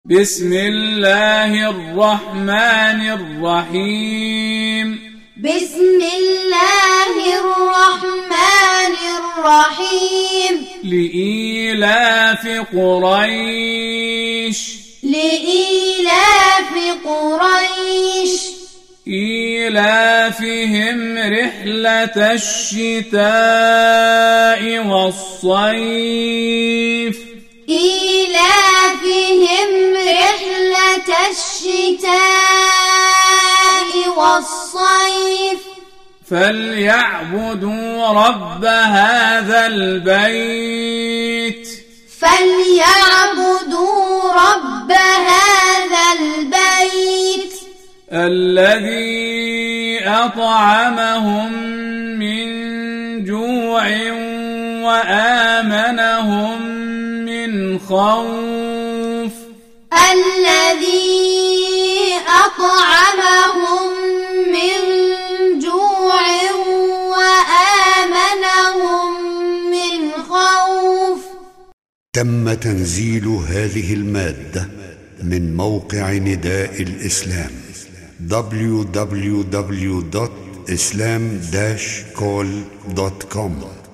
بسم الله الرحمن الرحيم بسم الله الرحمن الرحيم لإيلاف قريش إيلافهم رحلة الشتاء والصيف فليعبدوا رب هذا البيت الذي أطعمهم من جوع وآمنهم من خوف تم تنزيل هذه المادة من موقع نداء الإسلام www.islam-call.com